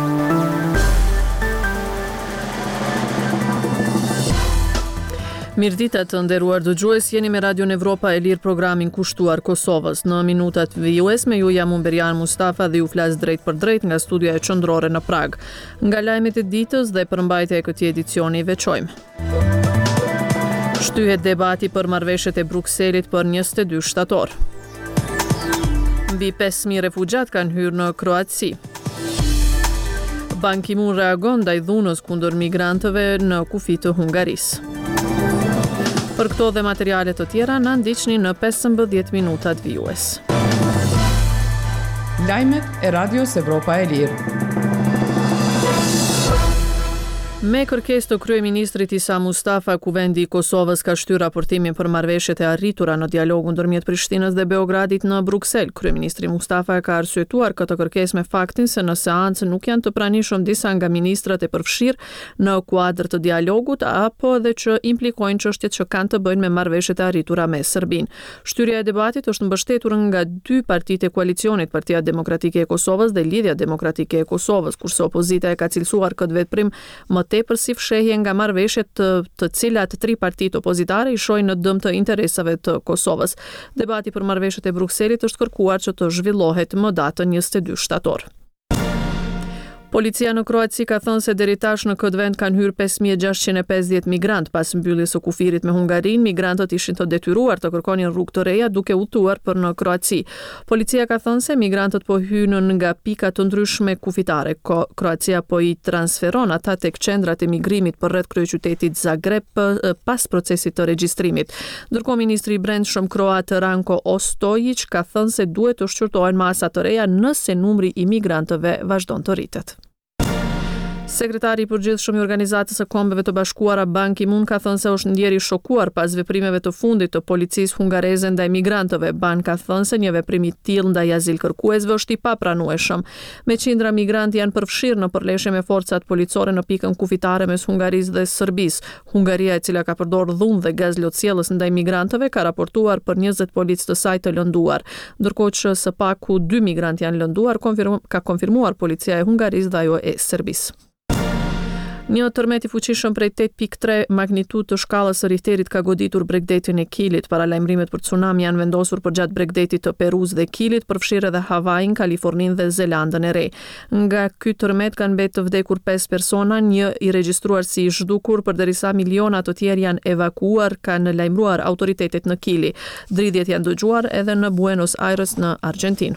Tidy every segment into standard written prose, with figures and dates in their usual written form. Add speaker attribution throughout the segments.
Speaker 1: Mirëditë të nderuar dëgjues, jeni me Radio Evropa e Lirë, programin kushtuar Kosovës. Në minutat vijues me ju jam Berian Mustafa dhe ju flas drejt për drejt nga studioja qendrore në Prag. Nga lajmet e ditës dhe përmbajtja e këtij edicioni veçojmë. Shtyhet debati për marrëveshjet e Brukselit për 22 shtator. Mbi 5.000 refugjat kanë hyrë në Kroaci. Ban Ki-moon reagon ndaj dhunës kundër migrantëve në kufi të Hungarisë. Për këto dhe materiale të tjera na ndiqni në 15 minutat vijues.
Speaker 2: Lajmet e Radios Evropa e Lirë.
Speaker 1: Me kërkesë të kryeministrit Isa Mustafa, Kuvendi i Kosovës ka shtyr raportimin për marrëveshjet e arritura në dialogun ndërmjet Prishtinës dhe Beogradit në Bruksel. Kryeministri Mustafa ka arsyetuar këtë kërkesë me faktin se në seancë nuk janë të pranishëm disa nga ministrat e përfshirë në kuadër të dialogut apo edhe që implikojnë çështjet që kanë të bëjnë me marrëveshjet e arritura me Serbinë. Shtyrja e debatit është mbështetur nga dy partitë e koalicionit, Partia Demokratike e Kosovës dhe Lidhja Demokratike e Kosovës, kurse opozita e ka cilësuar këtë veprim më tepër si fshehje nga marrëveshjet të cilat tri partitë opozitare i shohin në dëm të interesave të Kosovës. Debati për marrëveshjet e Brukselit është kërkuar që të zhvillohet më datën 22 shtator. Policia në Kroaci ka thënë se deri tash në këtë vend kanë hyrë 5.650 migrant. Pas mbylljes së kufirit me Hungarinë, migrantët ishin të detyruar të kërkonin rrugë të reja duke udhëtuar për në Kroaci. Policia ka thënë se migrantët po hynën nga pika të ndryshme kufitare. Kroacia po i transferon ata tek qendrat e migrimit përreth kryeqytetit Zagreb pas procesit të regjistrimit. Ndërkohë ministri i brendshëm kroat Ranko Ostojić ka thënë se duhet të shqyrtohen masa të reja nëse numri i migrantëve vazhdon të rritet. Sekretari i përgjithshëm i Organizatës së Kombeve të Bashkuara Ban Ki-moon ka thënë se është ndjer i shokuar pas veprimeve të fundit të policisë hungareze ndaj migrantëve. Ban ka thënë se një veprim i tillë ndaj azilkërkuesve është i papranueshëm. Me qindra migrantë janë përfshirë në përleshje me forcat policore në pikën kufitare mes Hungarisë dhe Serbisë. Hungaria, e cila ka përdorur dhunë dhe gaz lotësjellës ndaj migrantëve, ka raportuar për 20 policë të saj të lënduar. Ndërkohë që së paku 2 migrantë janë lënduar, ka konfirmuar policia e Hungarisë dhe ajo e Serbisë. Një tërmet i fuqishëm prej 8.3 magnitudë të shkallës së Richterit ka goditur bregdetin e Kilit. Paralajmërimet për tsunami janë vendosur përgjatë bregdetit të Perus dhe Kilit, përfshirë edhe Havajin, Kaliforninë dhe Zelandën e Re. Nga ky tërmet kanë mbetë të vdekur 5 persona, një i regjistruar si i zhdukur, përderisa miliona të tjerë janë evakuuar, kanë lajmëruar autoritetet në Kili. Dridhjet janë dëgjuar edhe në Buenos Aires në Argjentinë.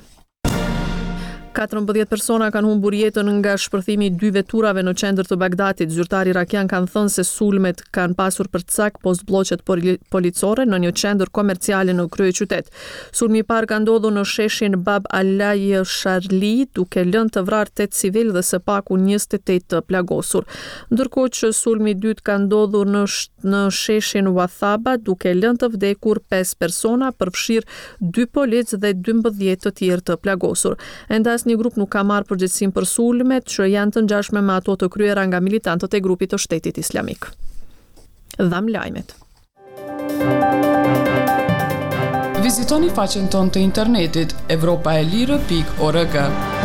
Speaker 1: 14 persona kanë humbur jetën nga shpërthimi i 2 veturave në qendër të Bagdatit. Zyrtarë irakian kanë thënë se sulmet kanë pasur për cak postbllokçet policore në një qendër komerciale në kryeqytet. Sulmi i parë ka ndodhur në sheshin Bab al-Laj Sharli, duke lënë të vrarë 8 civil dhe së paku 28 të plagosur. Ndërkohë që sulmi i dytë ka ndodhur në sheshin Wathaba, duke lënë të vdekur 5 persona, përfshirë 2 policë dhe 12 të tjerë të plagosur. Një grup nuk ka marrë përgjegjësinë për sulmet që janë të ngjashme me ato të kryera nga militantët e grupit të Shtetit Islamik. Dham lajmet.
Speaker 2: Vizitoni faqen tonë të internetit europaelire.org.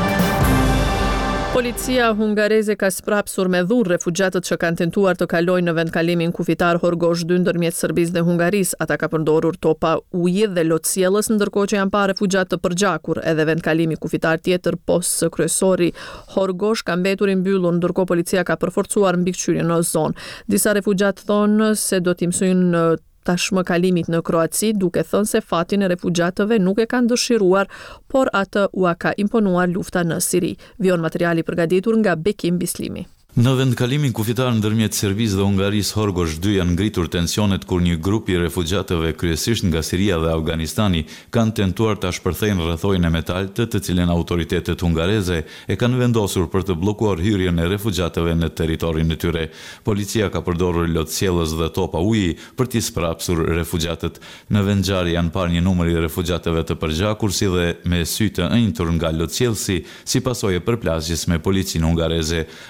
Speaker 1: Policia hungareze ka sprapsur me dhurë refugjatët që kanë tentuar të kalojnë në vendkalimin kufitar Horgosh 2 ndërmjet Serbisë dhe Hungarisë. Ata ka përdorur topa uji dhe lotësjellës, ndërkohë që janë pa refugjatë të përgjakur. Edhe vendkalimi kufitar tjetër post kryesori Horgosh ka mbetur i mbyllur, ndërkohë policia ka përforcuar mbikëqyrjen në zonë. Disa refugjatë thonë se do t'i mësojnë tashmë kalimit në Kroaci, duke thënë se fatin e refugjatëve nuk e kanë dëshiruar, por atë u ka imponuar lufta në Siri. Vion materiali përgatitur nga Bekim Bislimi.
Speaker 3: Në vendkalimin kufitar ndërmjet Serbisë dhe Hungarisë Horgosh 2 janë ngritur tensionet kur një grup i refugjatëve kryesisht nga Siria dhe Afganistani kanë tentuar ta shpërthejnë rrethojën e metaltë, të cilën autoritetet hungareze e kanë vendosur për të bllokuar hyrjen e refugjatëve në territorin e tyre. Policia ka përdorur lotësjellës dhe topa uji për t'i sprapsur refugjatët. Në vendngjarje janë parë një numër i refugjatëve të përgjakur si dhe me sy të ënjtur nga lotësjellësi si pasojë përplasjes me policinë hungareze. Rrethoja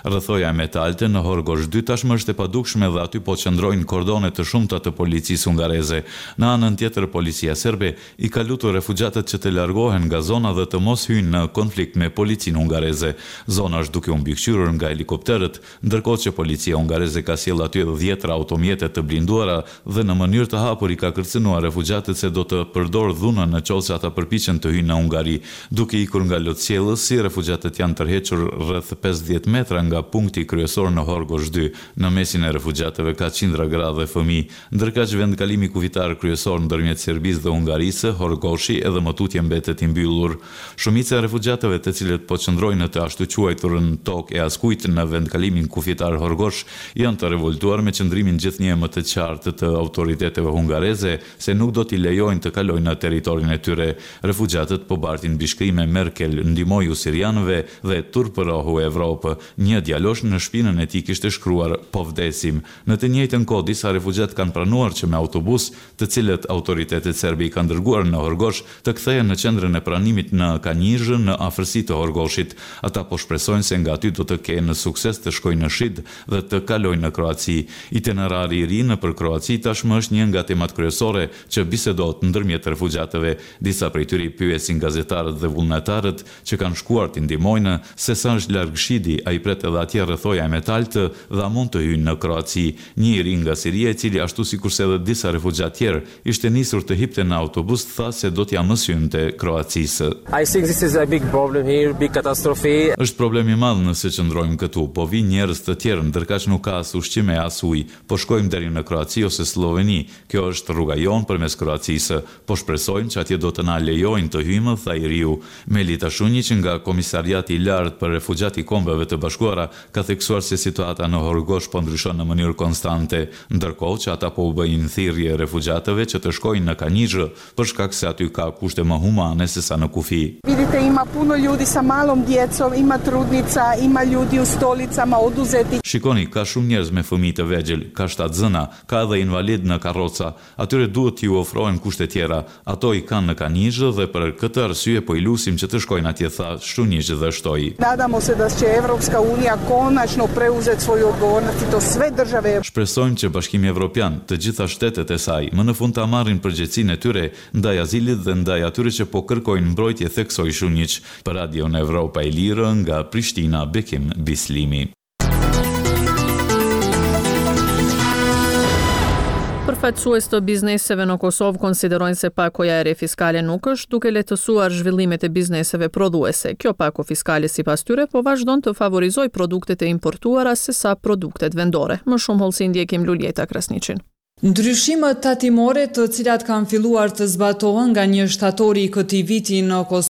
Speaker 3: rrethoja e metalte në Horgosh 2 tashmë është e padukshme dhe aty po qëndrojnë kordone të shumta të policisë hungareze. Në anën tjetër, policia serbe i ka lutur refugjatët që të largohen nga zona dhe të mos hyjnë në konflikt me policinë hungareze. Zona është duke u mbikëqyrur nga helikopterët, ndërkohë që policia hungareze ka sjellë aty 10 automjete të blinduara dhe në mënyrë të hapur i ka kërcënuar refugjatët se do të përdor dhunën në qoftë se ata përpiqen të hyjnë në Hungari. Duke ikur nga lotësjellësi, refugjatët janë tërhequr rreth 50 metra nga punkti kryesor në Horgosh 2. Në mesin e refugjatëve ka qindra gra dhe fëmijë, ndërkaq vendkalimi kufitar kryesor ndërmjet Serbisë dhe Hungarisë, Horgoshi, edhe më tutje mbetet i mbyllur. Shumica e refugjatëve të cilët po qëndrojnë në të ashtu quajturën tokë e askujt në vendkalimin kufitar Horgosh janë të revoltuar me qëndrimin gjithnjë më të qartë të autoriteteve hungareze se nuk do t'i lejojnë të kalojnë në territorin e tyre. Refugjatët po bartin bishkrime Merkel ndihmoju sirianëve dhe turpërohu Evropë. Një djalosh në shpinën e tij kishte shkruar po vdesim. Në të njëjtën kohë disa refugjat kanë pranuar që me autobus, të cilët autoritetet serbe i kanë dërguar në Horgosh, të kthehen në qendrën e pranimit në Kanizhë në afërsi të Horgoshit. Ata po shpresojnë se nga aty do të kenë sukses të shkojnë në Shid dhe të kalojnë në Kroaci. Itinerari i ri nëpër Kroaci tashmë është një nga temat kryesore që bisedohet ndërmjet refugjatëve. Disa prej tyre pyesin gazetarët dhe vullnetarët që kanë shkuar të ndihmojnë se sa është larg Shidi, ai pret edhe atje rrethoja e metaltë dhe a mund të hyjnë në Kroaci. Një i ri nga Siria, i cili ashtu sikurse edhe disa refugjatë tjerë ishte nisur të hipte në autobus, tha se do t'ja mësynte Kroacisë.
Speaker 4: I think this is a big problem here, big catastrophe.
Speaker 3: Është problem i madh nëse qëndrojmë këtu, po vinë njerëz të tjerë, ndërkaq nuk ka as ushqim e as ujë. Po shkojmë deri në Kroaci ose Sloveni. Kjo është rruga jonë përmes Kroacisë. Po shpresojmë që atje do të na lejojnë të hyjmë, tha i riu. Melita Shunjic nga Komisariati i Lartë për Refugjat i Kombeve të Bashkuara ka theksuar se situata në Horgosh po ndryshon në mënyrë konstante, ndërkohë që ata po u bëjnë thirrje refugjatëve që të shkojnë në Kanizhë për shkak se aty ka kushte më humane se sa në kufi.
Speaker 5: Vidite, ima puno ljudi sa malom djecom, ima trudnica, ima ljudi u stolicama oduzeti.
Speaker 3: Shikoni, ka shumë njerëz me fëmijë të vegjël, ka shtatzëna, ka edhe invalid në karroca. Atyre duhet t'ju ofrohen kushte tjera. Ato i kanë në Kanizhë dhe për këtë arsye po i lusim që të shkojnë atje, tha Shunjic dhe shtoi.
Speaker 5: Nadamo se da će Evropska unija konačno preuzeti svoju odgovornost i to sve države.
Speaker 3: Shpresojmë që Bashkimi Evropian, të gjitha shtetet e saj, më në fund ta marrin përgjegjësinë e tyre ndaj azilit dhe ndaj atyre që po kërkojnë mbrojtje, theksoi Shunjic. Për Radion Evropa e Lirë nga Prishtina, Bekim Bislimi.
Speaker 1: Përfaqësues të bizneseve në Kosovë konsiderojnë se pakoja e re fiskale nuk është duke lehtësuar zhvillimet e bizneseve prodhuese. Kjo pako fiskale sipas tyre po vazhdon të favorizojë produktet e importuara sesa produktet vendore. Më shumë hollësi ndjekim Luljeta Krasniqin.
Speaker 6: Ndryshimet tatimore të cilat kanë filluar të zbatohen nga 1 shtatori i këtij viti në Kosovë